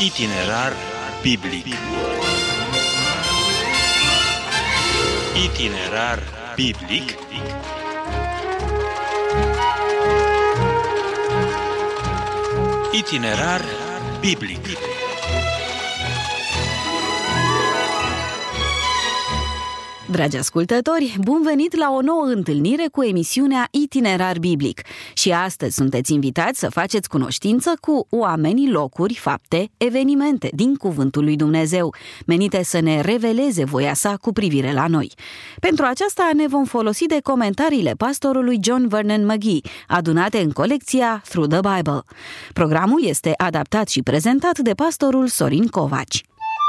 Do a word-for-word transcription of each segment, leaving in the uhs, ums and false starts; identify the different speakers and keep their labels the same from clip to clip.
Speaker 1: Itinerar biblic. Itinerar biblic. Itinerar biblic.
Speaker 2: Dragi ascultători, bun venit la o nouă întâlnire cu emisiunea Itinerar Biblic. Și astăzi sunteți invitați să faceți cunoștință cu oamenii, locuri, fapte, evenimente din Cuvântul lui Dumnezeu, menite să ne reveleze voia sa cu privire la noi. Pentru aceasta ne vom folosi de comentariile pastorului John Vernon McGee, adunate în colecția Through the Bible. Programul este adaptat și prezentat de pastorul Sorin Covaci.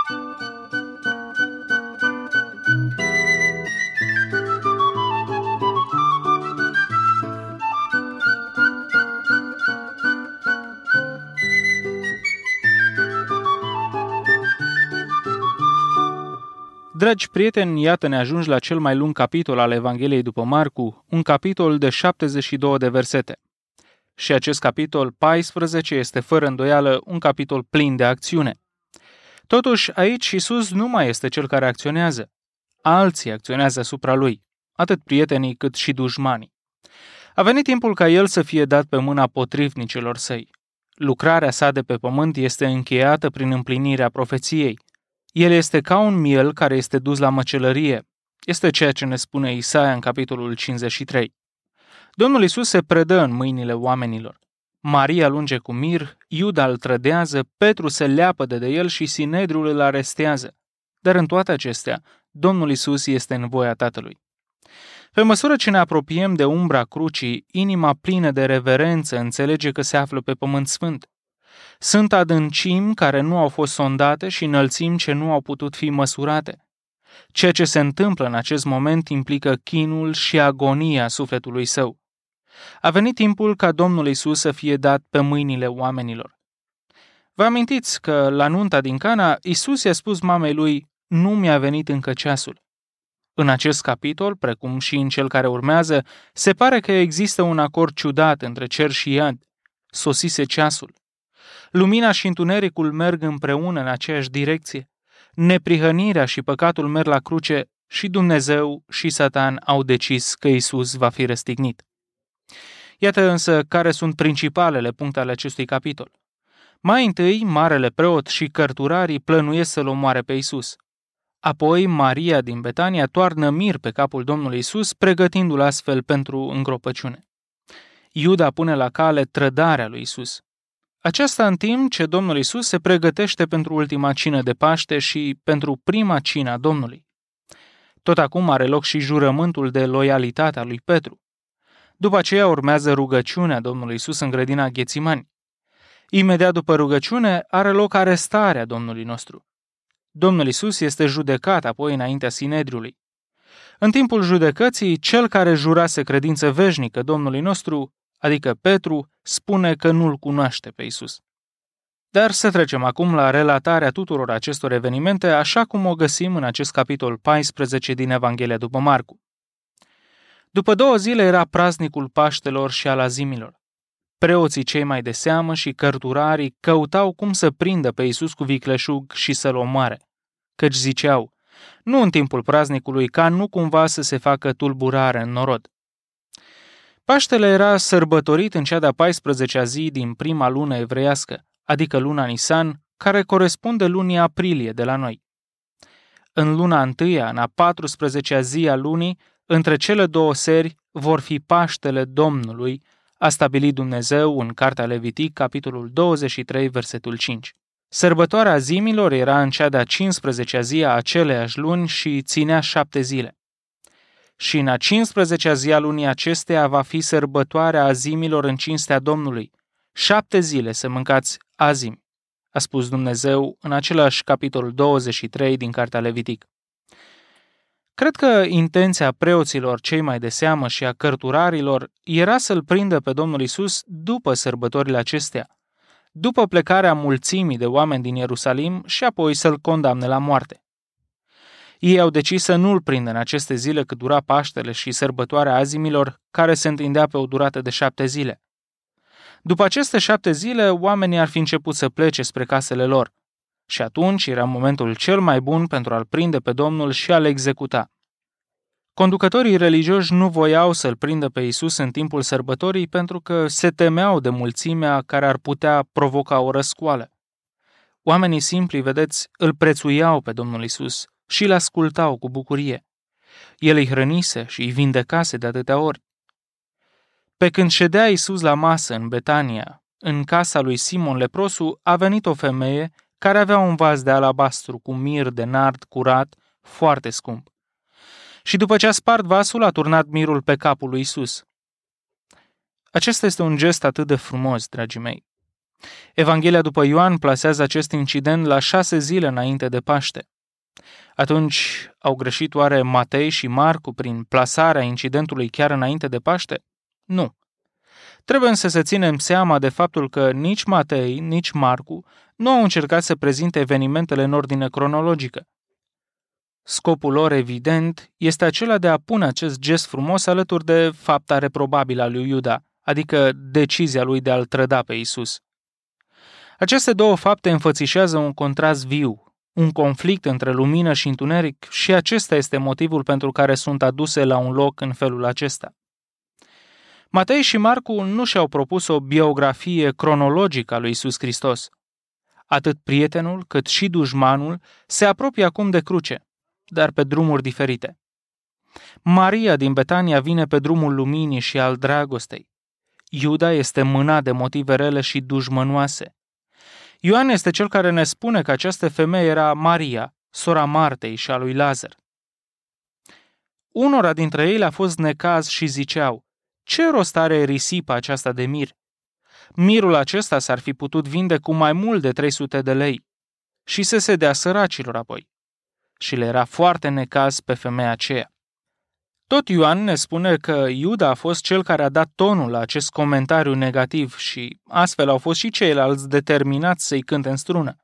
Speaker 3: Dragi prieteni, iată ne ajungi la cel mai lung capitol al Evangheliei după Marcu, un capitol de șaptezeci și două de versete. Și acest capitol paisprezece este fără îndoială un capitol plin de acțiune. Totuși, aici Iisus nu mai este cel care acționează. Alții acționează asupra lui, atât prietenii cât și dușmanii. A venit timpul ca el să fie dat pe mâna potrivnicilor săi. Lucrarea sa de pe pământ este încheiată prin împlinirea profeției. El este ca un miel care este dus la măcelărie. Este ceea ce ne spune Isaia în capitolul cincizeci și trei. Domnul Iisus se predă în mâinile oamenilor. Maria alunge cu mir, Iuda îl trădează, Petru se leapădă de el și Sinedriul îl arestează. Dar în toate acestea, Domnul Iisus este în voia Tatălui. Pe măsură ce ne apropiem de umbra crucii, inima plină de reverență înțelege că se află pe pământ sfânt. Sunt adâncimi care nu au fost sondate și înălțimi ce nu au putut fi măsurate. Ceea ce se întâmplă în acest moment implică chinul și agonia sufletului său. A venit timpul ca Domnul Iisus să fie dat pe mâinile oamenilor. Vă amintiți că la nunta din Cana, Iisus i-a spus mamei lui, nu mi-a venit încă ceasul. În acest capitol, precum și în cel care urmează, se pare că există un acord ciudat între cer și iad. Sosise ceasul. Lumina și întunericul merg împreună în aceeași direcție. Neprihănirea și păcatul merg la cruce și Dumnezeu și Satan au decis că Iisus va fi răstignit. Iată însă care sunt principalele puncte ale acestui capitol. Mai întâi, marele preot și cărturarii plănuiesc să-l omoare pe Iisus. Apoi, Maria din Betania toarnă mir pe capul Domnului Iisus, pregătindu-l astfel pentru îngropăciune. Iuda pune la cale trădarea lui Iisus. Aceasta în timp ce Domnul Iisus se pregătește pentru ultima cină de Paște și pentru prima cină a Domnului. Tot acum are loc și jurământul de loialitate a lui Petru. După aceea urmează rugăciunea Domnului Iisus în grădina Ghețimani. Imediat după rugăciune are loc arestarea Domnului nostru. Domnul Iisus este judecat apoi înaintea Sinedriului. În timpul judecății, cel care jurase credință veșnică Domnului nostru, adică Petru, spune că nu-l cunoaște pe Iisus. Dar să trecem acum la relatarea tuturor acestor evenimente, așa cum o găsim în acest capitol paisprezece din Evanghelia după Marcu. După două zile era praznicul Paștelor și al Azimilor. Preoții cei mai de seamă și cărturarii căutau cum să prindă pe Iisus cu vicleșug și să-l omoare, căci ziceau, nu în timpul praznicului, ca nu cumva să se facă tulburare în norod. Paștele era sărbătorit în cea de-a paisprezecea zi din prima lună evreiască, adică luna Nisan, care corespunde lunii aprilie de la noi. În luna întâia, în a paisprezecea zi a lunii, între cele două seri vor fi Paștele Domnului, a stabilit Dumnezeu în Cartea Levitic, capitolul douăzeci și trei, versetul cinci. Sărbătoarea Azimilor era în cea de-a cincisprezecea zi a aceleiași luni și ținea șapte zile. Și în a cincisprezecea zi a lunii acesteia va fi sărbătoarea Azimilor în cinstea Domnului. Șapte zile să mâncați azimi, a spus Dumnezeu în același capitol douăzeci și trei din Cartea Levitic. Cred că intenția preoților cei mai de seamă și a cărturarilor era să-l prindă pe Domnul Iisus după sărbătorile acestea, după plecarea mulțimii de oameni din Ierusalim și apoi să-l condamne la moarte. Ei au decis să nu-l prindă în aceste zile cât dura Paștele și sărbătoarea Azimilor, care se întindea pe o durată de șapte zile. După aceste șapte zile, oamenii ar fi început să plece spre casele lor, Și atunci era momentul cel mai bun pentru a-l prinde pe Domnul și a-l executa. Conducătorii religioși nu voiau să-l prindă pe Iisus în timpul sărbătorii pentru că se temeau de mulțimea care ar putea provoca o răscoală. Oamenii simpli, vedeți, îl prețuiau pe Domnul Iisus și îl ascultau cu bucurie. El îi hrănise și îi vindecase de atâtea ori. Pe când ședea Iisus la masă în Betania, în casa lui Simon leprosu, a venit o femeie care avea un vas de alabastru cu mir de nard curat, foarte scump. Și după ce a spart vasul, a turnat mirul pe capul lui Iisus. Acesta este un gest atât de frumos, dragii mei. Evanghelia după Ioan plasează acest incident la șase zile înainte de Paște. Atunci au greșit oare Matei și Marcu prin plasarea incidentului chiar înainte de Paște? Nu. Trebuie însă să ținem seama de faptul că nici Matei, nici Marcu nu au încercat să prezinte evenimentele în ordine cronologică. Scopul lor, evident, este acela de a pune acest gest frumos alături de fapta reprobabilă a lui Iuda, adică decizia lui de a-l trăda pe Iisus. Aceste două fapte înfățișează un contrast viu, un conflict între lumină și întuneric și acesta este motivul pentru care sunt aduse la un loc în felul acesta. Matei și Marcu nu și-au propus o biografie cronologică a lui Iisus Hristos. Atât prietenul cât și dușmanul se apropie acum de cruce, dar pe drumuri diferite. Maria din Betania vine pe drumul luminii și al dragostei. Iuda este mânat de motive rele și dușmănoase. Ioan este cel care ne spune că această femeie era Maria, sora Martei și a lui Lazar. Unora dintre ei le-a fost necaz și ziceau: ce rost are risipa aceasta de mir? Mirul acesta s-ar fi putut vinde cu mai mult de trei sute de lei și să se dea săracilor apoi. Și le era foarte necaz pe femeia aceea. Tot Ioan ne spune că Iuda a fost cel care a dat tonul la acest comentariu negativ și astfel au fost și ceilalți determinați să-i cânte în strună.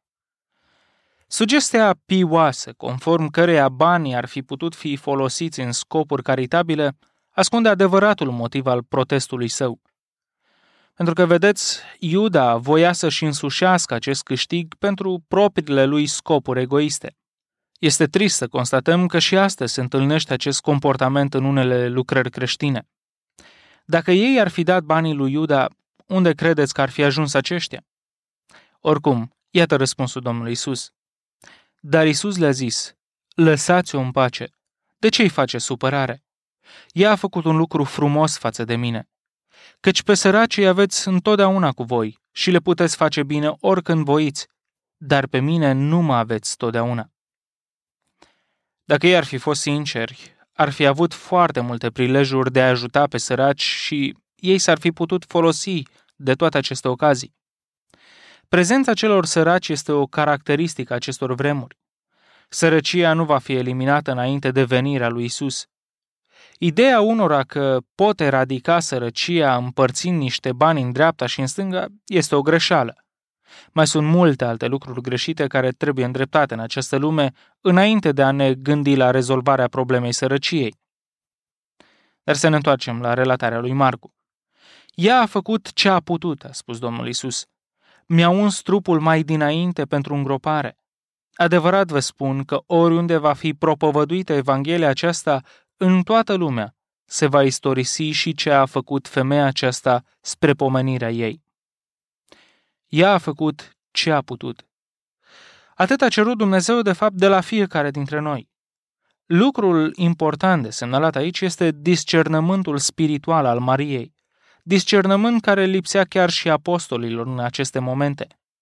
Speaker 3: Sugestia pioasă, conform căreia banii ar fi putut fi folosiți în scopuri caritabile, ascunde adevăratul motiv al protestului său. Pentru că, vedeți, Iuda voia să-și însușească acest câștig pentru propriile lui scopuri egoiste. Este trist să constatăm că și astăzi se întâlnește acest comportament în unele lucrări creștine. Dacă ei ar fi dat banii lui Iuda, unde credeți că ar fi ajuns aceștia? Oricum, iată răspunsul Domnului Iisus. Dar Iisus le-a zis: lăsați-o în pace. De ce îi face supărare? Ea a făcut un lucru frumos față de mine. Căci pe săracii aveți întotdeauna cu voi și le puteți face bine oricând voiți, dar pe mine nu mă aveți totdeauna. Dacă ei ar fi fost sinceri, ar fi avut foarte multe prilejuri de a ajuta pe săraci și ei s-ar fi putut folosi de toate aceste ocazii. Prezența celor săraci este o caracteristică a acestor vremuri. Sărăcia nu va fi eliminată înainte de venirea lui Isus. Ideea unora că pot eradica sărăcia împărțind niște bani în dreapta și în stânga este o greșeală. Mai sunt multe alte lucruri greșite care trebuie îndreptate în această lume înainte de a ne gândi la rezolvarea problemei sărăciei. Dar să ne întoarcem la relatarea lui Marcu. Ea a făcut ce a putut, a spus Domnul Iisus. Mi-a uns trupul mai dinainte pentru îngropare. Adevărat vă spun că oriunde va fi propovăduită Evanghelia aceasta în toată lumea, se va istorisi și ce a făcut femeia aceasta spre pomenirea ei. Ea a făcut ce a putut. Atât a cerut Dumnezeu, de fapt, de la fiecare dintre noi. Lucrul important de semnalat aici este discernământul spiritual al Mariei, discernământ care lipsea chiar și apostolilor în aceste momente.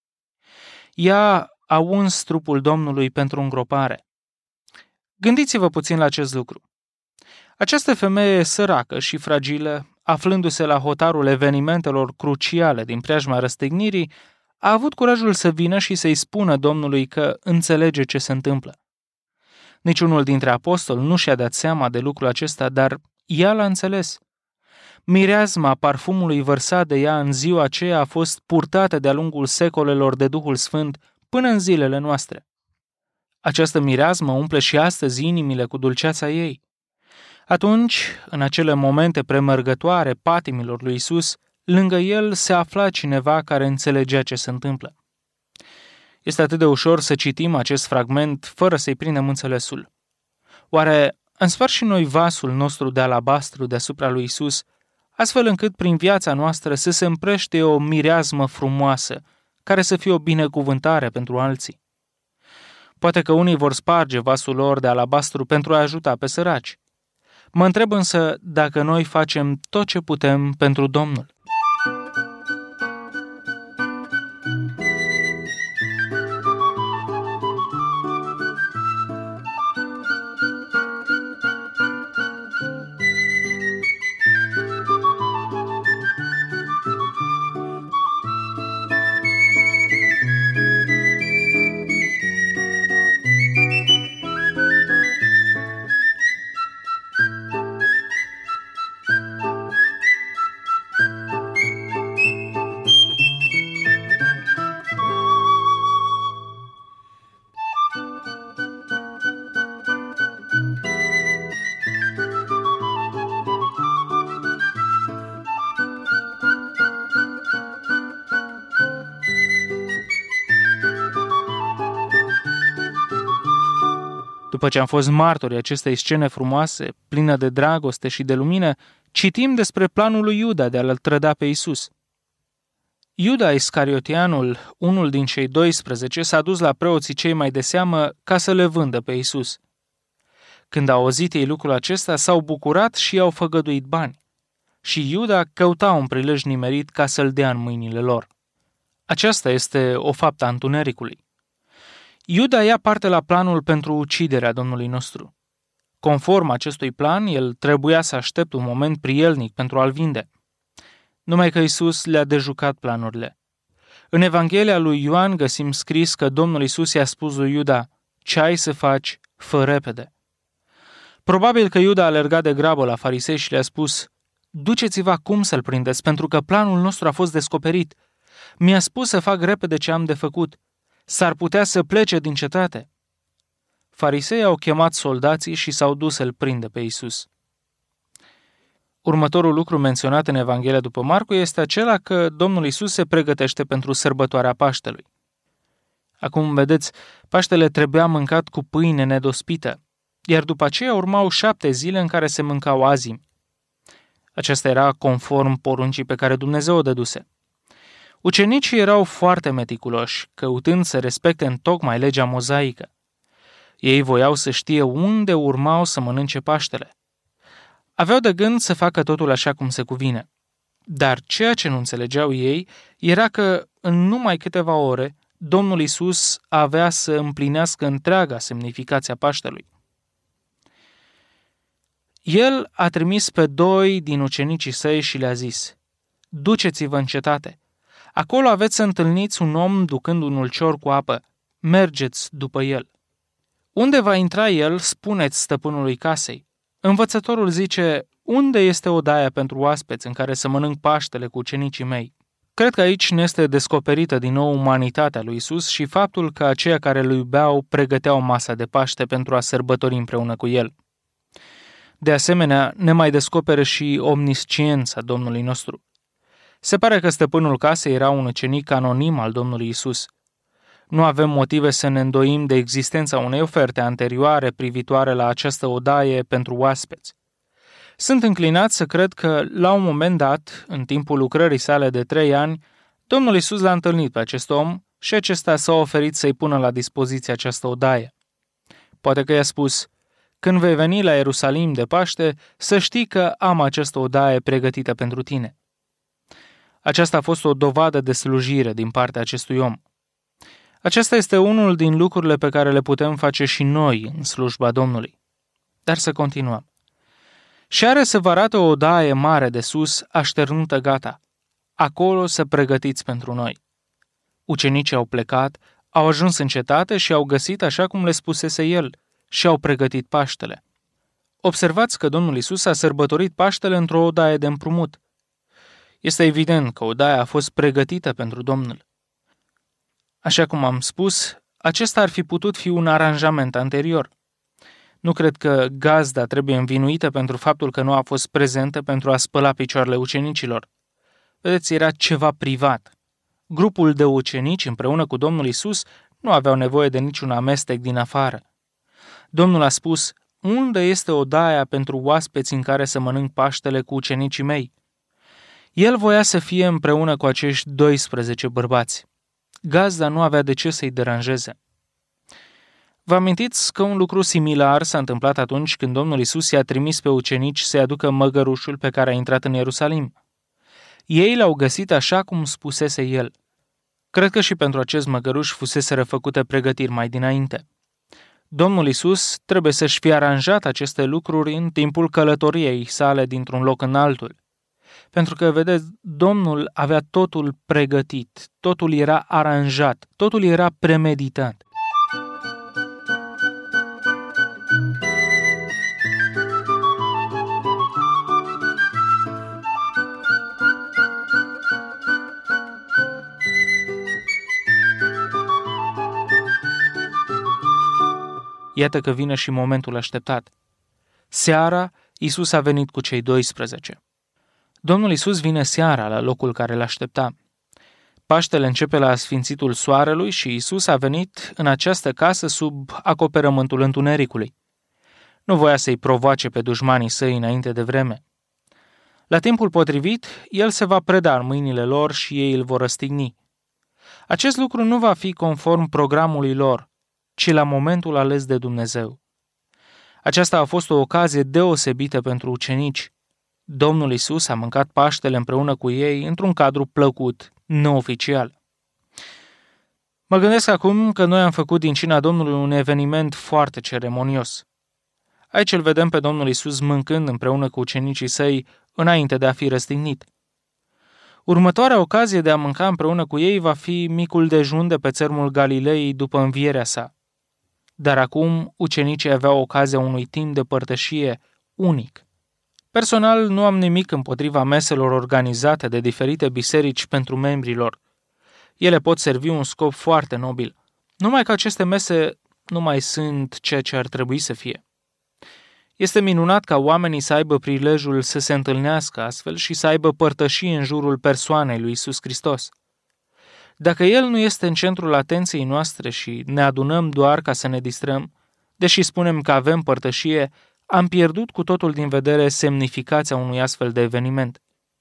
Speaker 3: Ea a uns trupul Domnului pentru îngropare. Gândiți-vă puțin la acest lucru. Această femeie săracă și fragilă, aflându-se la hotarul evenimentelor cruciale din preajma răstignirii, a avut curajul să vină și să-i spună Domnului că înțelege ce se întâmplă. Niciunul dintre apostoli nu și-a dat seama de lucrul acesta, dar ea l-a înțeles. Mireasma parfumului vărsat de ea în ziua aceea a fost purtată de-a lungul secolelor de Duhul Sfânt până în zilele noastre. Această mireasmă umple și astăzi inimile cu dulceața ei. Atunci, în acele momente premergătoare patimilor lui Isus, lângă el se afla cineva care înțelegea ce se întâmplă. Este atât de ușor să citim acest fragment fără să-i prindem înțelesul. Oare în sfârșit și noi vasul nostru de alabastru deasupra lui Isus, astfel încât prin viața noastră să se împrăște o mireasmă frumoasă, care să fie o binecuvântare pentru alții? Poate că unii vor sparge vasul lor de alabastru pentru a ajuta pe săraci. Mă întreb însă dacă noi facem tot ce putem pentru Domnul. După ce am fost martori acestei scene frumoase, plină de dragoste și de lumină, citim despre planul lui Iuda de a-l trăda pe Isus. Iuda Iscarioteanul, unul din cei doisprezece, s-a dus la preoții cei mai de seamă ca să le vândă pe Isus. Când au auzit ei lucrul acesta, s-au bucurat și i-au făgăduit bani. Și Iuda căuta un prilej nimerit ca să-l dea în mâinile lor. Aceasta este o faptă a întunericului. Iuda ia parte la planul pentru uciderea Domnului nostru. Conform acestui plan, el trebuia să aștepte un moment prielnic pentru a-l vinde. Numai că Isus le-a dejucat planurile. În Evanghelia lui Ioan găsim scris că Domnul Isus i-a spus lui Iuda: "Ce ai să faci, fă repede." Probabil că Iuda a alergat de grabă la farisei și le-a spus: "Duceți-vă acum să-l prindeți, pentru că planul nostru a fost descoperit. Mi-a spus să fac repede ce am de făcut. S-ar putea să plece din cetate." Farisei au chemat soldații și s-au dus să-l prindă pe Isus. Următorul lucru menționat în Evanghelia după Marcu este acela că Domnul Isus se pregătește pentru sărbătoarea Paștelui. Acum, vedeți, Paștele trebuia mâncat cu pâine nedospită, iar după aceea urmau șapte zile în care se mâncau azimi. Aceasta era conform poruncii pe care Dumnezeu o dăduse. Ucenicii erau foarte meticuloși, căutând să respecte întocmai legea mozaică. Ei voiau să știe unde urmau să mănânce Paștele. Aveau de gând să facă totul așa cum se cuvine. Dar ceea ce nu înțelegeau ei era că în numai câteva ore Domnul Isus avea să împlinească întreaga semnificație a Paștelui. El a trimis pe doi din ucenicii săi și le-a zis: "Duceți-vă în cetate. Acolo aveți să întâlniți un om ducând un ulcior cu apă. Mergeți după el. Unde va intra el, spuneți stăpânului casei: Învățătorul zice, unde este odaia pentru oaspeți în care să mănânc Paștele cu ucenicii mei?" Cred că aici ne este descoperită din nou umanitatea lui Isus și faptul că aceia care îl iubeau pregăteau masa de Paște pentru a sărbători împreună cu el. De asemenea, ne mai descoperă și omnisciența Domnului nostru. Se pare că stăpânul casei era un ucenic anonim al Domnului Isus. Nu avem motive să ne îndoim de existența unei oferte anterioare privitoare la această odaie pentru oaspeți. Sunt înclinat să cred că, la un moment dat, în timpul lucrării sale de trei ani, Domnul Isus l-a întâlnit pe acest om și acesta s-a oferit să-i pună la dispoziție această odaie. Poate că i-a spus: "Când vei veni la Ierusalim de Paște, să știi că am această odaie pregătită pentru tine." Aceasta a fost o dovadă de slujire din partea acestui om. Acesta este unul din lucrurile pe care le putem face și noi în slujba Domnului. Dar să continuăm. Și are să vă arate o odaie mare de sus, așternută gata. Acolo să pregătiți pentru noi. Ucenicii au plecat, au ajuns în cetate și au găsit așa cum le spusese el și au pregătit Paștele. Observați că Domnul Isus a sărbătorit Paștele într-o odaie de împrumut. Este evident că odaia a fost pregătită pentru Domnul. Așa cum am spus, acesta ar fi putut fi un aranjament anterior. Nu cred că gazda trebuie învinuită pentru faptul că nu a fost prezentă pentru a spăla picioarele ucenicilor. Vedeți, era ceva privat. Grupul de ucenici împreună cu Domnul Isus Nu aveau nevoie de niciun amestec din afară. Domnul a spus: unde este odaia pentru oaspeți în care să mănânc Paștele cu ucenicii mei? El voia să fie împreună cu acești doisprezece bărbați. Gazda nu avea de ce să-i deranjeze. Vă amintiți că un lucru similar s-a întâmplat atunci când Domnul Iisus i-a trimis pe ucenici să-i aducă măgărușul pe care a intrat în Ierusalim. Ei l-au găsit așa cum spusese el. Cred că și pentru acest măgăruș fuseseră făcute pregătiri mai dinainte. Domnul Iisus trebuie să-și fie aranjat aceste lucruri în timpul călătoriei sale dintr-un loc în altul. Pentru că, vedeți, Domnul avea totul pregătit, totul era aranjat, totul era premeditat. Iată că vine și momentul așteptat. Seara, Iisus a venit cu cei doisprezece. Domnul Iisus vine seara la locul care l-aștepta. Paștele începe la sfințitul soarelui și Iisus a venit în această casă sub acoperământul întunericului. Nu voia să-i provoace pe dușmanii săi înainte de vreme. La timpul potrivit, el se va preda în mâinile lor și ei îl vor răstigni. Acest lucru nu va fi conform programului lor, ci la momentul ales de Dumnezeu. Aceasta a fost o ocazie deosebită pentru ucenici. Domnul Iisus a mâncat Paștele împreună cu ei într-un cadru plăcut, neoficial. Mă gândesc acum că noi am făcut din cina Domnului un eveniment foarte ceremonios. Aici îl vedem pe Domnul Iisus mâncând împreună cu ucenicii săi înainte de a fi răstignit. Următoarea ocazie de a mânca împreună cu ei va fi micul dejun de pe țărmul Galilei după învierea sa. Dar acum ucenicii aveau ocazia unui timp de părtășie unic. Personal, nu am nimic împotriva meselor organizate de diferite biserici pentru membrii lor. Ele pot servi un scop foarte nobil. Numai că aceste mese nu mai sunt ceea ce ar trebui să fie. Este minunat ca oamenii să aibă prilejul să se întâlnească astfel și să aibă părtășie în jurul persoanei lui Iisus Hristos. Dacă El nu este în centrul atenției noastre și ne adunăm doar ca să ne distrăm, deși spunem că avem părtășie, am pierdut cu totul din vedere semnificația unui astfel de eveniment.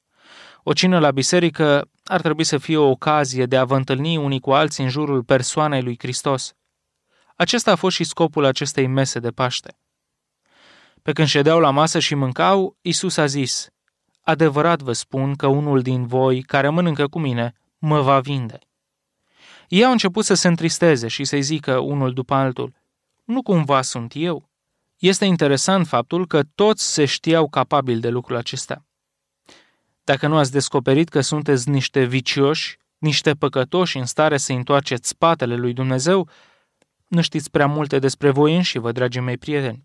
Speaker 3: O cină la biserică ar trebui să fie o ocazie de a vă întâlni unii cu alții în jurul persoanei lui Hristos. Acesta a fost și scopul acestei mese de Paște. Pe când ședeau la masă și mâncau, Iisus a zis: adevărat vă spun că unul din voi care mănâncă cu mine mă va vinde. Ei au început să se întristeze și să-i zică unul după altul: nu cumva sunt eu? Este interesant faptul că toți se știau capabili de lucrul acesta. Dacă nu ați descoperit că sunteți niște vicioși, niște păcătoși în stare să întoarceți spatele lui Dumnezeu, nu știți prea multe despre voi înșivă, dragii mei prieteni.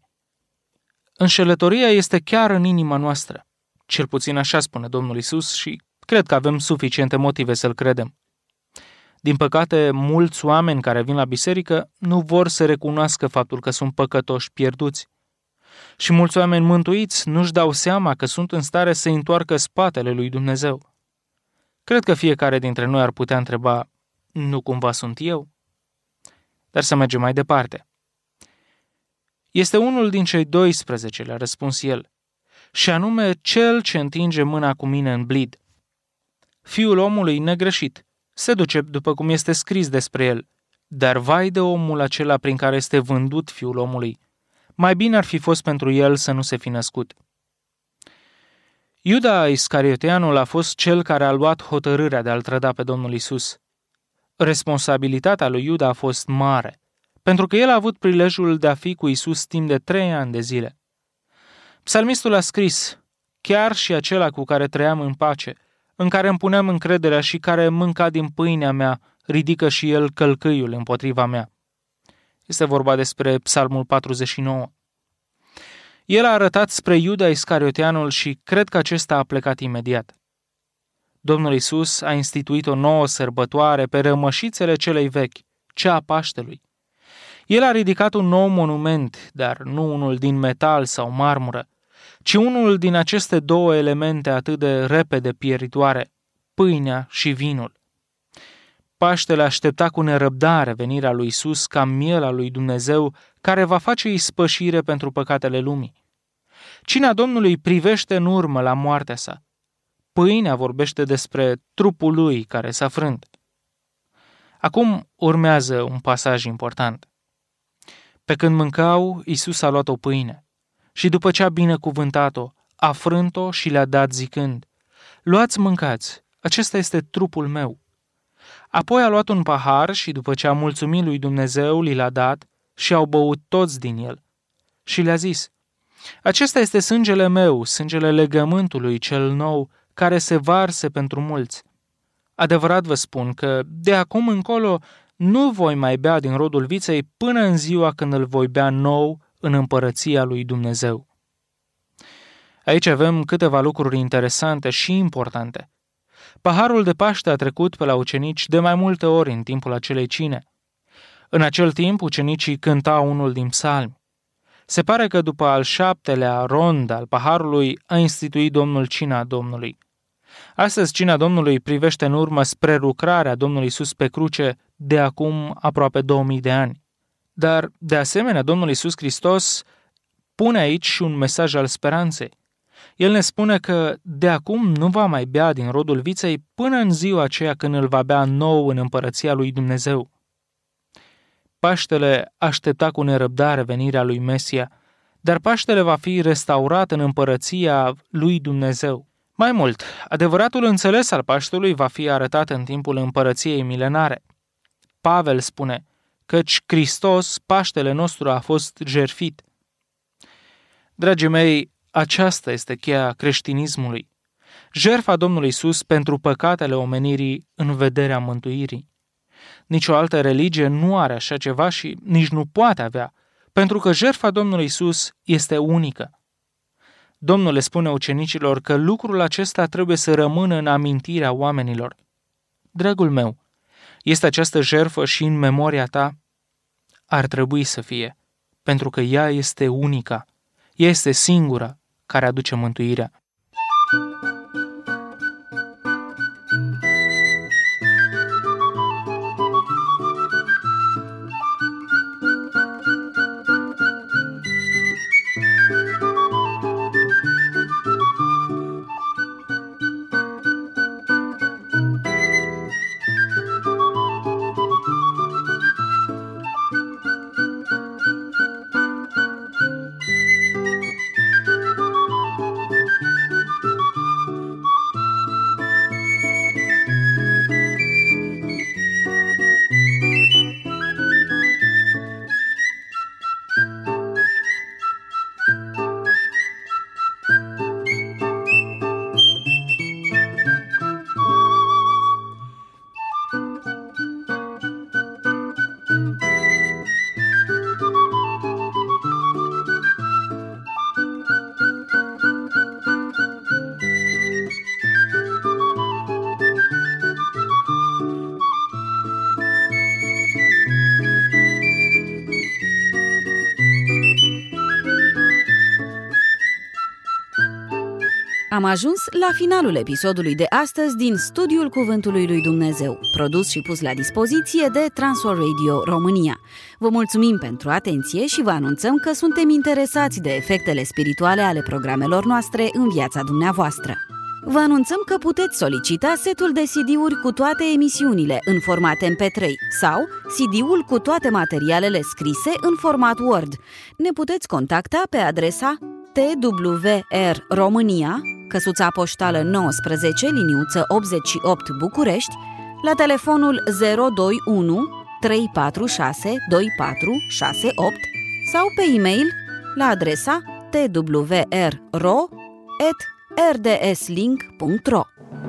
Speaker 3: Înșelătoria este chiar în inima noastră. Cel puțin așa spune Domnul Iisus și cred că avem suficiente motive să-L credem. Din păcate, mulți oameni care vin la biserică nu vor să recunoască faptul că sunt păcătoși pierduți. Și mulți oameni mântuiți nu-și dau seama că sunt în stare să întoarcă spatele lui Dumnezeu. Cred că fiecare dintre noi ar putea întreba: nu cumva sunt eu? Dar să mergem mai departe. Este unul din cei doisprezece, le-a răspuns el, și anume cel ce întinge mâna cu mine în blid. Fiul omului negreșit se duce după cum este scris despre el, dar vai de omul acela prin care este vândut Fiul omului. Mai bine ar fi fost pentru el să nu se fi născut. Iuda Iscarioteanul a fost cel care a luat hotărârea de a-L trăda pe Domnul Iisus. Responsabilitatea lui Iuda a fost mare, pentru că el a avut prilejul de a fi cu Iisus timp de trei ani de zile. Psalmistul a scris: chiar și acela cu care trăiam în pace, în care îmi puneam încrederea și care mânca din pâinea mea, ridică și el călcâiul împotriva mea. Este vorba despre Psalmul patruzeci și nouă. El a arătat spre Iuda Iscarioteanul și cred că acesta a plecat imediat. Domnul Iisus a instituit o nouă sărbătoare pe rămășițele celei vechi, cea a Paștelui. El a ridicat un nou monument, dar nu unul din metal sau marmură, ci unul din aceste două elemente atât de repede pieritoare, pâinea și vinul. Paștele aștepta cu nerăbdare venirea lui Iisus ca miel al lui Dumnezeu, care va face ispășire pentru păcatele lumii. Cina Domnului privește în urmă la moartea sa. Pâinea vorbește despre trupul lui care s-a frânt. Acum urmează un pasaj important. Pe când mâncau, Iisus a luat o pâine și după ce a binecuvântat-o, a frânt-o și le-a dat zicând: luați, mâncați, acesta este trupul meu. Apoi a luat un pahar și după ce a mulțumit lui Dumnezeu, li l-a dat și au băut toți din el. Și le-a zis: acesta este sângele meu, sângele legământului cel nou, care se varse pentru mulți. Adevărat vă spun că de acum încolo nu voi mai bea din rodul viței până în ziua când îl voi bea nou în împărăția lui Dumnezeu. Aici avem câteva lucruri interesante și importante. Paharul de Paște a trecut pe la ucenici de mai multe ori în timpul acelei cine. În acel timp, ucenicii cântau unul din psalmi. Se pare că după al șaptelea rond al paharului a instituit Domnul cina Domnului. Astăzi, cina Domnului privește în urmă spre lucrarea Domnului Iisus pe cruce de acum aproape două mii de ani. Dar, de asemenea, Domnul Iisus Hristos pune aici și un mesaj al speranței. El ne spune că de acum nu va mai bea din rodul viței până în ziua aceea când îl va bea nou în împărăția lui Dumnezeu. Paștele aștepta cu nerăbdare venirea lui Mesia, dar Paștele va fi restaurat în împărăția lui Dumnezeu. Mai mult, adevăratul înțeles al Paștelui va fi arătat în timpul împărăției milenare. Pavel spune: căci Hristos, Paștele nostru, a fost jertfit. Dragii mei, aceasta este cheia creștinismului. Jertfa Domnului Iisus pentru păcatele omenirii în vederea mântuirii. Nici o altă religie nu are așa ceva și nici nu poate avea, pentru că jertfa Domnului Iisus este unică. Domnul le spune ucenicilor că lucrul acesta trebuie să rămână în amintirea oamenilor. Dragul meu, este această jertfă și în memoria ta? Ar trebui să fie, pentru că ea este unica, ea este singura care aduce mântuirea.
Speaker 2: Am ajuns la finalul episodului de astăzi din Studiul Cuvântului lui Dumnezeu, produs și pus la dispoziție de Transworld Radio România. Vă mulțumim pentru atenție și vă anunțăm că suntem interesați de efectele spirituale ale programelor noastre în viața dumneavoastră. Vă anunțăm că puteți solicita setul de C D-uri cu toate emisiunile în format M P trei sau C D-ul cu toate materialele scrise în format Word. Ne puteți contacta pe adresa T W R România, căsuța poștală nouăsprezece, liniuță optzeci și opt București, la telefonul zero doi unu trei patru șase doi patru șase opt sau pe e-mail la adresa t w r r o at r d s link punct r o.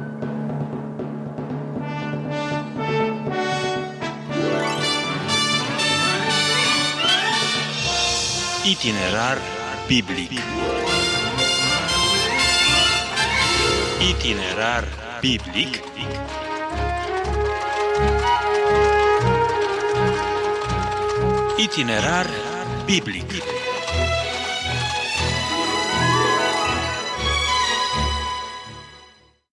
Speaker 1: Itinerar biblic. Itinerar biblic. Itinerar biblic.